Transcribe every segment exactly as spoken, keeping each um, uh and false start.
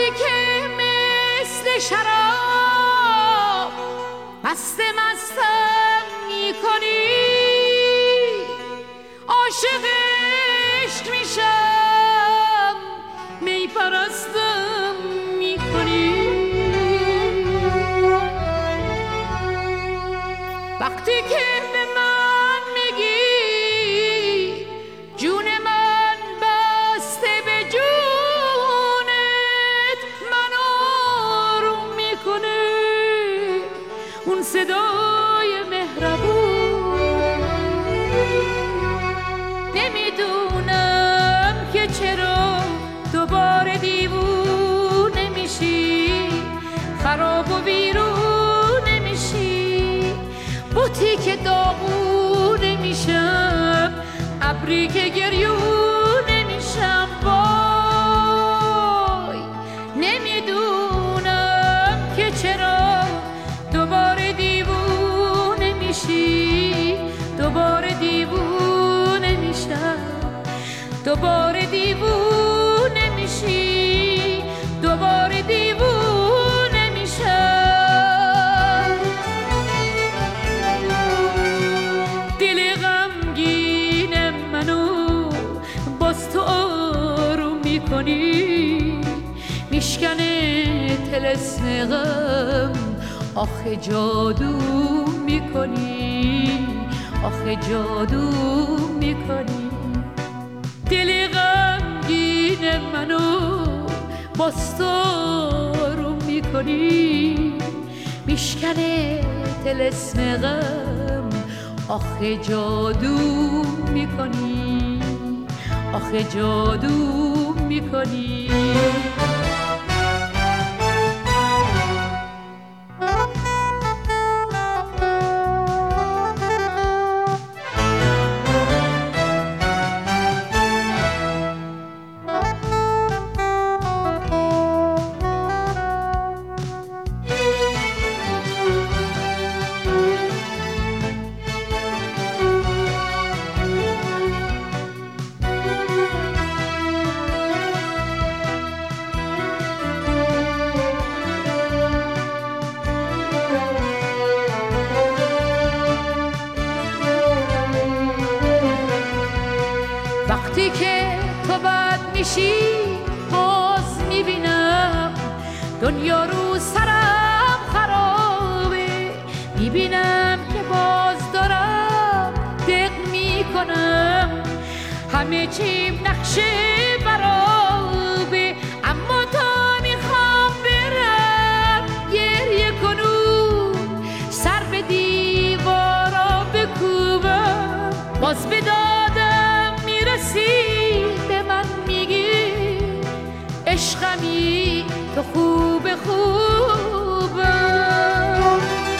وقتی که مثل شراب مست مستم میکنی، عاشق عشق میشم می پرستم میکنی. وقتی که به من میگی جون من بسته به جونت، من آروم میکنه اون صدای مهربون. نمیدونم که چرا دوباره دیوونه میشی، خراب و ویرونه میشی، بوتی که داغونه میشم، ابری که گریونه میشم. وای نمیدونم که چرا دوباره دیوونه میشی، دوباره دیوونه میشم، دوباره دیوونه میشی، دوباره دیوونه میشم. دل غمگین منو باز تو آروم میکنی، میشکنه طلسم غم، آخه جادو میکنی، آخه جادو میکنی. دل غمگین منو باز تو آروم میکنی، میشکنه طلسم غم، آخه جادو میکنی، آخه جادو میکنی. وقتی که تو بد میشی باز میبینم دنیا رو سرم خرابه، میبینم که باز دارم دق میکنم، همه چیم نقشه برابه. اما تا میخوام برم گریه کنم، سر به دیوارا بکوبم، باز به دادم میرسی، به من میگی عشقمی تو خوب خوبم.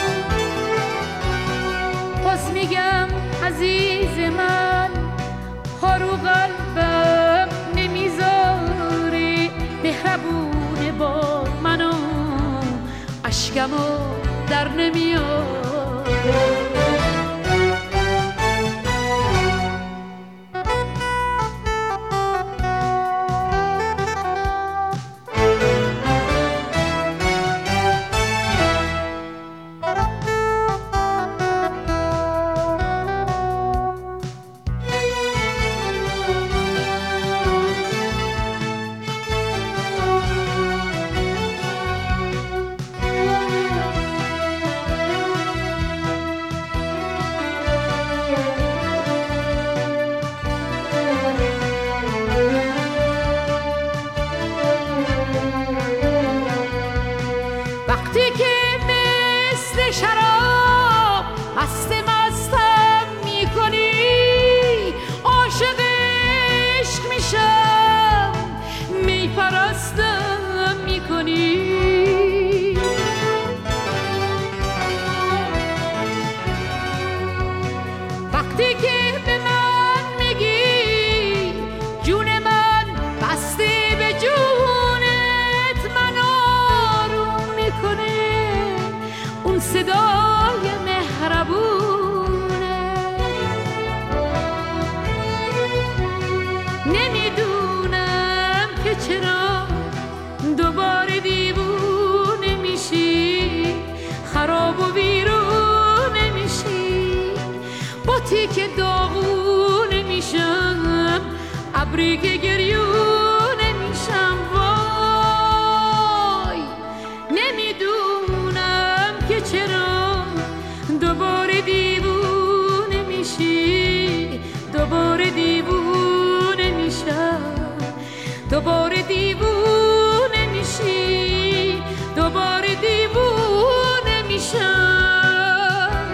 باز میگم عزیز من هارو قلبم نمیذاره، مهربونه با منو اشکمو در نمیاره. وقتی که مثل شراب مست مستم میکنی، عاشق عشق میشم میپرستم میکنی. وقتی که به من میگی جون من بسته به جونت، من آروم میکنه اون صدای مهربونه. نمیدونم که چرا دوباره ابری که گریونه میشم وای نمیدونم که چرا دوباره دیوونه میشی دوباره دیوونه میشم دوباره دیوونه میشی دوباره دیوونه میشم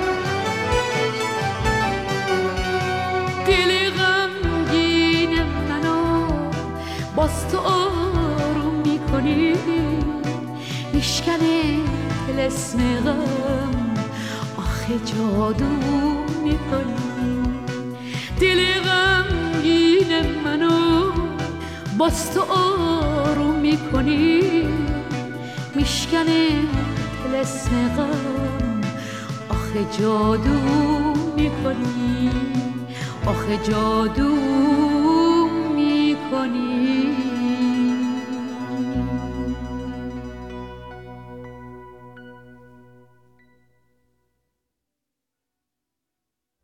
دل غمگین منو باز تو آروم میکنی میشکنه طلسم غم آخه جادو میکنی دل غمگین منو باز تو آروم میکنی میشکنه طلسم غم آخه جادو میکنی آخه جادو میکنی